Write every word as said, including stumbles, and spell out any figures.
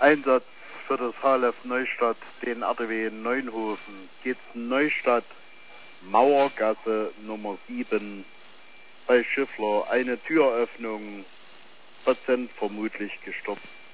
Einsatz für das H L F Neustadt, den R T W Neunhofen, geht Neustadt, Mauergasse Nummer sieben, bei Schiffler eine Türöffnung, Patient vermutlich gestoppt.